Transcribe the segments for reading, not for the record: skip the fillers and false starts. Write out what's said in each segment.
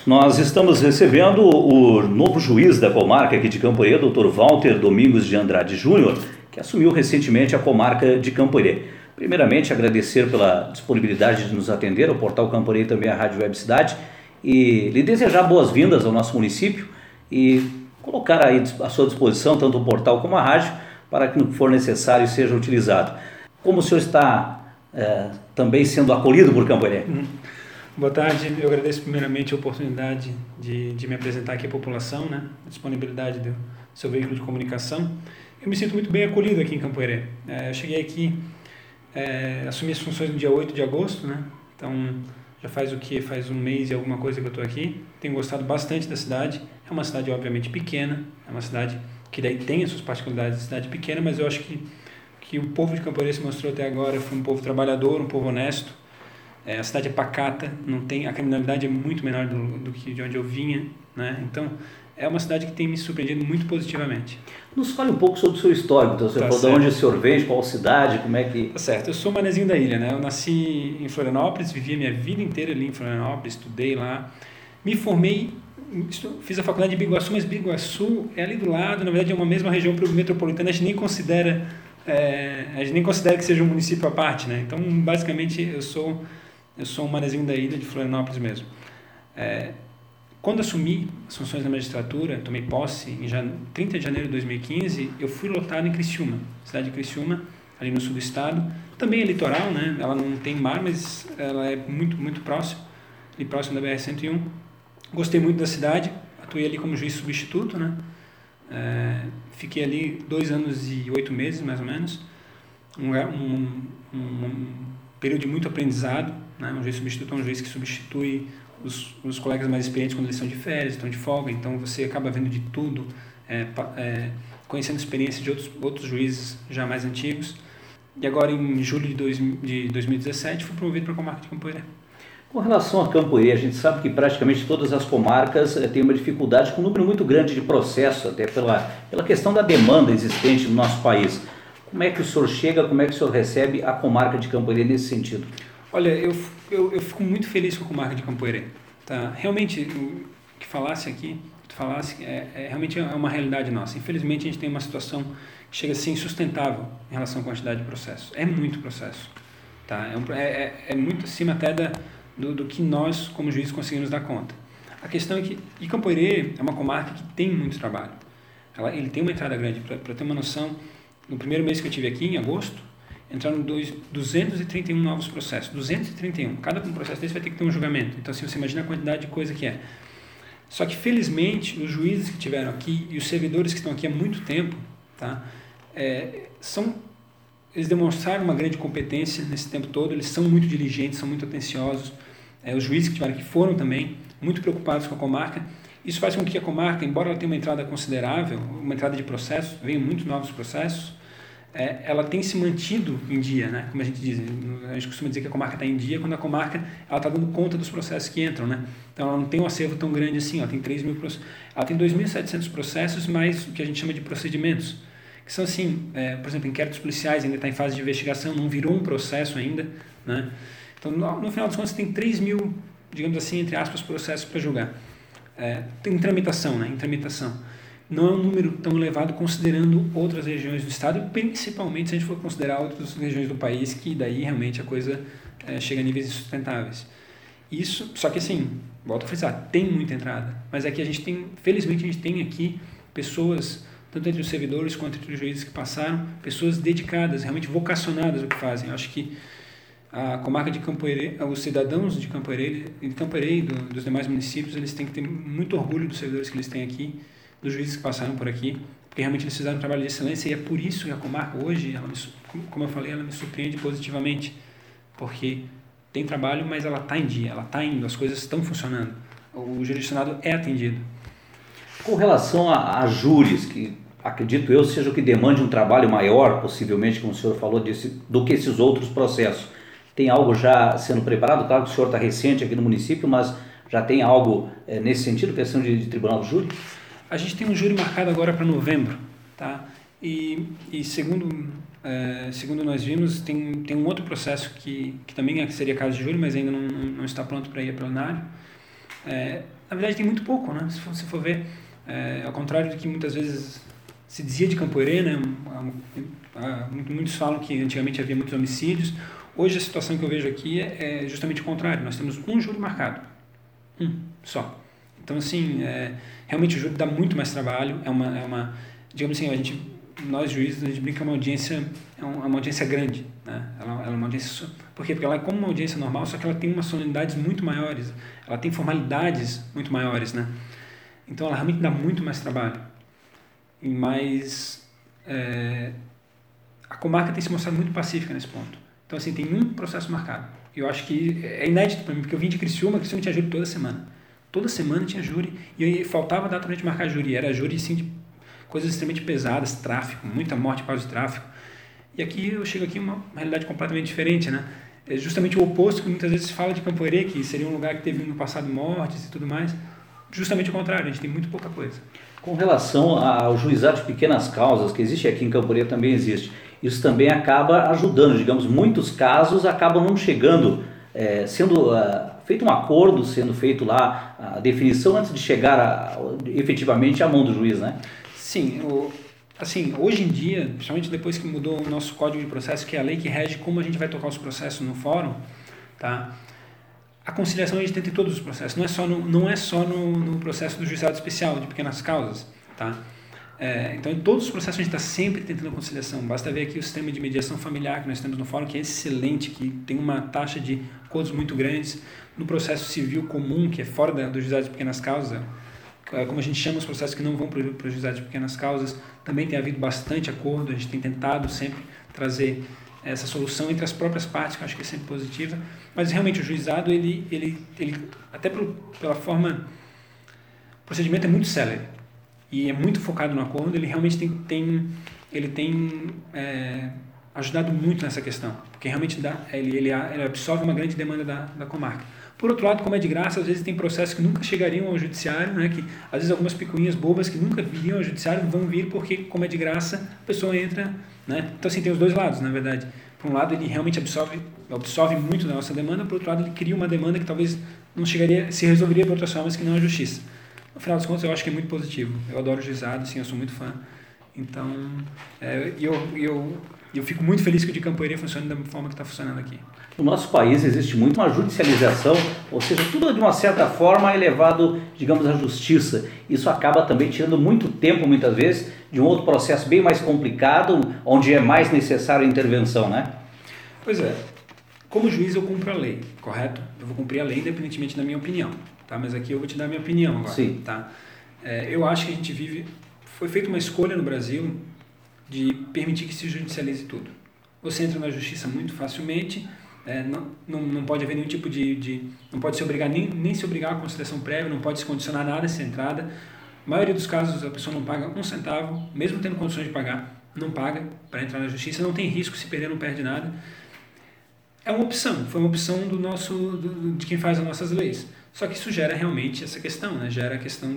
Nós estamos recebendo o novo juiz da comarca aqui de Campo-Herê, Dr. Walter Domingos de Andrade Júnior, que assumiu recentemente a comarca de Campo-Herê. Primeiramente, agradecer pela disponibilidade de nos atender, ao Portal Campo-Herê e também à Rádio Web Cidade, e lhe desejar boas-vindas ao nosso município e colocar aí à sua disposição tanto o portal como a rádio para que, no que for necessário, seja utilizado. Como o senhor está também sendo acolhido por Campo-Herê? Boa tarde, eu agradeço primeiramente a oportunidade de me apresentar aqui à população, né? A disponibilidade do seu veículo de comunicação. Eu me sinto muito bem acolhido aqui em Campo-Herê. Eu cheguei aqui, assumi as funções no dia 8 de agosto, né? Então já faz um mês e alguma coisa que eu estou aqui. Tenho gostado bastante da cidade. É uma cidade obviamente pequena, é uma cidade que daí tem as suas particularidades de cidade pequena, mas eu acho que o povo de Campo-Herê se mostrou até agora, foi um povo trabalhador, um povo honesto. A cidade é pacata, a criminalidade é muito menor do que de onde eu vinha, né? Então, é uma cidade que tem me surpreendido muito positivamente. Nos fale um pouco sobre o seu histórico. Então, você falou de onde o senhor vem, de qual cidade, como é que... Tá certo, eu sou manezinho da ilha, né? Eu nasci em Florianópolis, vivi a minha vida inteira ali em Florianópolis, estudei lá, me formei, fiz a faculdade de Biguaçu, mas Biguaçu é ali do lado, na verdade é uma mesma região metropolitana, a gente nem considera que seja um município à parte, né? Então, basicamente, eu sou um manezinho da ilha de Florianópolis mesmo. Quando assumi as funções da magistratura, tomei posse em 30 de janeiro de 2015, eu fui lotado em Criciúma, cidade de Criciúma, ali no sul do estado. Também é litoral, né? Ela não tem mar, mas ela é muito, muito próximo, ali próximo da BR-101. Gostei muito da cidade, atuei ali como juiz substituto, né? Fiquei ali 2 anos e 8 meses, mais ou menos. Um período de muito aprendizado, né? Um juiz substituto é um juiz que substitui os colegas mais experientes quando eles estão de férias, estão de folga, então você acaba vendo de tudo, conhecendo experiência de outros juízes já mais antigos. E agora, em julho de 2017, fui promovido para a comarca de Campo-Herê. Com relação a Campo-Herê, a gente sabe que praticamente todas as comarcas têm uma dificuldade com um número muito grande de processos, até pela questão da demanda existente no nosso país. Como é que o senhor chega, como é que o senhor recebe a comarca de Campo-Herê nesse sentido? Olha, eu fico muito feliz com a comarca de Campo-Herê. Tá? Realmente, o que tu falasse, realmente é uma realidade nossa. Infelizmente, a gente tem uma situação que chega a ser insustentável em relação à quantidade de processos. É muito processo. Tá? É muito acima até do que nós, como juízes, conseguimos dar conta. A questão é que Campo-Herê é uma comarca que tem muito trabalho. Ele tem uma entrada grande. Para ter uma noção, no primeiro mês que eu estive aqui, em agosto, entraram 231 novos processos. 231. Cada processo desse vai ter que ter um julgamento. Então, assim, você imagina a quantidade de coisa que é. Só que, felizmente, os juízes que estiveram aqui e os servidores que estão aqui há muito tempo, tá, eles demonstraram uma grande competência nesse tempo todo, eles são muito diligentes, são muito atenciosos. Os juízes que estiveram aqui foram também muito preocupados com a comarca. Isso faz com que a comarca, embora ela tenha uma entrada considerável, uma entrada de processos, venham muitos novos processos, ela tem se mantido em dia, né? Como a gente costuma dizer que a comarca está em dia, quando a comarca está dando conta dos processos que entram, né? Então ela não tem um acervo tão grande assim, ela tem 3.000 processos, ela tem 2.700 processos, mais o que a gente chama de procedimentos, que são assim, por exemplo, inquéritos policiais, ainda está em fase de investigação, não virou um processo ainda, né? Então no final das contas tem 3.000, digamos assim, entre aspas, processos para julgar. Tem tramitação, né? Em tramitação. Não é um número tão elevado considerando outras regiões do estado, principalmente se a gente for considerar outras regiões do país, que daí realmente a coisa chega a níveis insustentáveis. Isso, só que assim, volto a frisar, tem muita entrada, mas é que felizmente a gente tem aqui pessoas, tanto entre os servidores quanto entre os juízes que passaram, pessoas dedicadas, realmente vocacionadas ao que fazem. Eu acho que a comarca de Campo-Herê, os cidadãos de Campo-Herê e dos demais municípios, eles têm que ter muito orgulho dos servidores que eles têm aqui, dos juízes que passaram por aqui, porque realmente eles fizeram um trabalho de excelência, e é por isso que a comarca hoje, como eu falei, ela me surpreende positivamente, porque tem trabalho, mas ela está em dia, ela está indo, as coisas estão funcionando, o jurisdicionado é atendido. Com relação a júris, que acredito eu seja o que demande um trabalho maior, possivelmente, como o senhor falou, do que esses outros processos, tem algo já sendo preparado? Claro que o senhor está recente aqui no município, mas já tem algo nesse sentido, questão de tribunal do júri? A gente tem um júri marcado agora para novembro, tá? E segundo nós vimos, tem um outro processo que também seria caso de júri, mas ainda não está pronto para ir a plenário. Na verdade tem muito pouco, né? Se você for ver, ao contrário do que muitas vezes se dizia de Campo Herê, né? Muitos falam que antigamente havia muitos homicídios. Hoje a situação que eu vejo aqui é justamente o contrário. Nós temos um júri marcado, só. Então, assim, realmente o júri dá muito mais trabalho. Digamos assim, nós juízes, a gente brinca que é uma audiência grande, né? Ela é uma audiência. Por quê? Porque ela é como uma audiência normal, só que ela tem umas solenidades muito maiores, ela tem formalidades muito maiores, né? Então ela realmente dá muito mais trabalho. Mas a comarca tem se mostrado muito pacífica nesse ponto. Então, assim, tem um processo marcado. Eu acho que é inédito para mim, porque eu vim de Criciúma tinha júri toda semana. Toda semana tinha júri, e faltava data para a gente marcar júri. Era júri, assim, de coisas extremamente pesadas, tráfico, muita morte por causa de tráfico. E aqui eu chego aqui uma realidade completamente diferente, né? É justamente o oposto que muitas vezes se fala de Campo Herê, que seria um lugar que teve no passado mortes e tudo mais. Justamente o contrário, a gente tem muito pouca coisa. Com relação ao juizado de pequenas causas, que existe aqui em Campo Herê, também existe. Isso também acaba ajudando, digamos, muitos casos acabam não chegando, sendo feito um acordo, sendo feito lá a definição antes de chegar efetivamente à mão do juiz, né? Sim, assim, hoje em dia, principalmente depois que mudou o nosso Código de Processo, que é a lei que rege como a gente vai tocar os processos no fórum, tá? A conciliação a gente tenta em todos os processos, não é só no processo do juizado especial de pequenas causas, tá? Então, em todos os processos a gente está sempre tentando a conciliação. Basta ver aqui o sistema de mediação familiar que nós temos no fórum, que é excelente, que tem uma taxa de acordos muito grandes. No processo civil comum, que é fora do juizado de pequenas causas, como a gente chama os processos que não vão para o juizado de pequenas causas, também tem havido bastante acordo. A gente tem tentado sempre trazer essa solução entre as próprias partes, que eu acho que é sempre positiva. Mas realmente o juizado, ele até pela forma, o procedimento é muito célere e é muito focado no acordo. Ele realmente tem ajudado muito nessa questão, porque realmente ele absorve uma grande demanda da comarca. Por outro lado, como é de graça, às vezes tem processos que nunca chegariam ao judiciário, né, que às vezes algumas picuinhas bobas que nunca viriam ao judiciário vão vir porque, como é de graça, a pessoa entra, né? Então, assim, tem os dois lados, na verdade. Por um lado, ele realmente absorve muito da nossa demanda, por outro lado, ele cria uma demanda que talvez não chegaria, se resolveria de outras formas que não a justiça. No final das contas, eu acho que é muito positivo. Eu adoro o juizado, assim, eu sou muito fã. Então, eu fico muito feliz que o de Campo Herê funcione da forma que está funcionando aqui. No nosso país existe muito uma judicialização, ou seja, tudo de uma certa forma é levado, digamos, à justiça. Isso acaba também tirando muito tempo, muitas vezes, de um outro processo bem mais complicado, onde é mais necessário a intervenção, né? Pois é. Como juiz eu cumpro a lei, correto? Eu vou cumprir a lei independentemente da minha opinião, tá? Mas aqui eu vou te dar a minha opinião agora. Sim. Tá? Eu acho que a gente foi feita uma escolha no Brasil de permitir que se judicialize tudo. Você entra na justiça muito facilmente, não pode haver nenhum tipo não pode se obrigar, nem se obrigar à conciliação prévia, não pode se condicionar nada essa entrada. A maioria dos casos a pessoa não paga um centavo, mesmo tendo condições de pagar, não paga para entrar na justiça, não tem risco, se perder não perde nada. É uma opção, foi uma opção de quem faz as nossas leis. Só que isso gera realmente essa questão, né? Gera a questão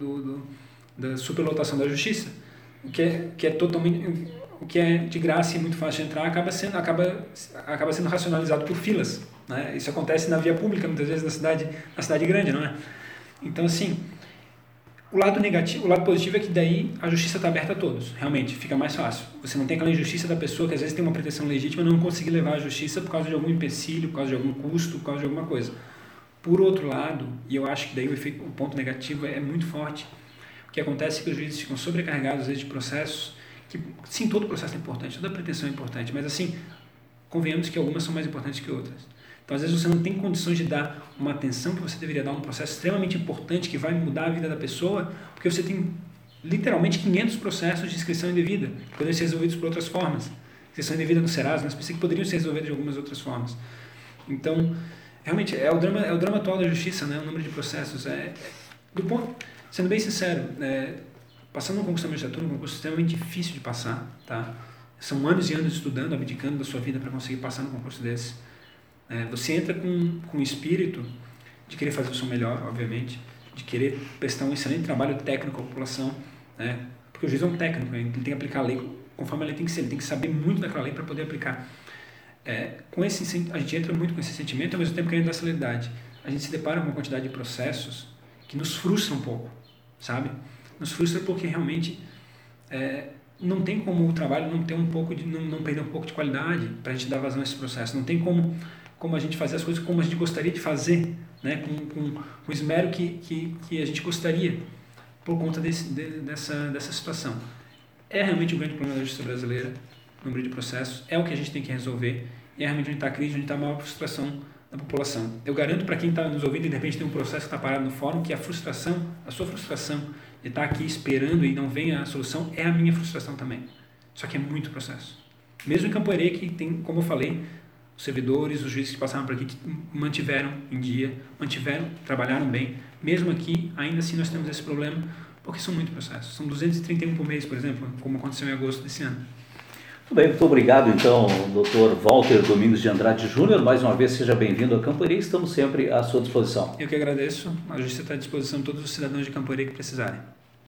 da superlotação da justiça, o que é totalmente, o que é de graça e muito fácil de entrar acaba sendo racionalizado por filas, né? Isso acontece na via pública muitas vezes na cidade grande, não é? Então, assim, o lado positivo é que daí a justiça está aberta a todos, realmente, fica mais fácil. Você não tem aquela injustiça da pessoa que às vezes tem uma pretensão legítima e não conseguir levar a justiça por causa de algum empecilho, por causa de algum custo, por causa de alguma coisa. Por outro lado, e eu acho que daí o ponto negativo é muito forte, o que acontece é que os juízes ficam sobrecarregados às vezes de processos que, sim, todo processo é importante, toda pretensão é importante, mas assim, convenhamos que algumas são mais importantes que outras. Então, às vezes você não tem condições de dar uma atenção que você deveria dar a um processo extremamente importante que vai mudar a vida da pessoa, porque você tem literalmente 500 processos de inscrição indevida, que poderiam ser resolvidos por outras formas. Inscrição indevida no Serasa, mas pensei que poderiam ser resolvidos de algumas outras formas. Então, realmente, é o drama atual da justiça, né? O número de processos. Sendo bem sincero, passando no concurso da magistratura, um concurso extremamente difícil de passar, tá? São anos e anos estudando, abdicando da sua vida para conseguir passar no concurso desse. Você entra com o espírito de querer fazer o seu melhor, obviamente, de querer prestar um excelente trabalho técnico à população, né? Porque o juiz é um técnico, ele tem que aplicar a lei conforme a lei tem que ser, ele tem que saber muito daquela lei para poder aplicar. A gente entra muito com esse sentimento, ao mesmo tempo querendo dar celeridade. a gente se depara com uma quantidade de processos que nos frustra um pouco, sabe? Nos frustra porque realmente não tem como o trabalho não ter não perder um pouco de qualidade para a gente dar vazão a esse processo. Não tem como a gente fazer as coisas como a gente gostaria de fazer, né? Com o esmero que a gente gostaria, por conta dessa situação. É realmente um grande problema da justiça brasileira, o número de processos, é o que a gente tem que resolver, e é realmente onde está a crise, onde está a maior frustração da população. Eu garanto para quem está nos ouvindo e de repente tem um processo que está parado no fórum, que a sua frustração de estar aqui esperando e não vem a solução, é a minha frustração também. Só que é muito processo. Mesmo em Campo Herê, que tem, como eu falei, os servidores, os juízes que passaram por aqui, que mantiveram em dia, trabalharam bem. Mesmo aqui, ainda assim nós temos esse problema, porque são muitos processos. São 231 por mês, por exemplo, como aconteceu em agosto desse ano. Muito bem, muito obrigado então, Dr. Walter Domingos de Andrade Júnior. Mais uma vez, seja bem-vindo a Campo Herê, estamos sempre à sua disposição. Eu que agradeço, a justiça está à disposição de todos os cidadãos de Campo Herê que precisarem.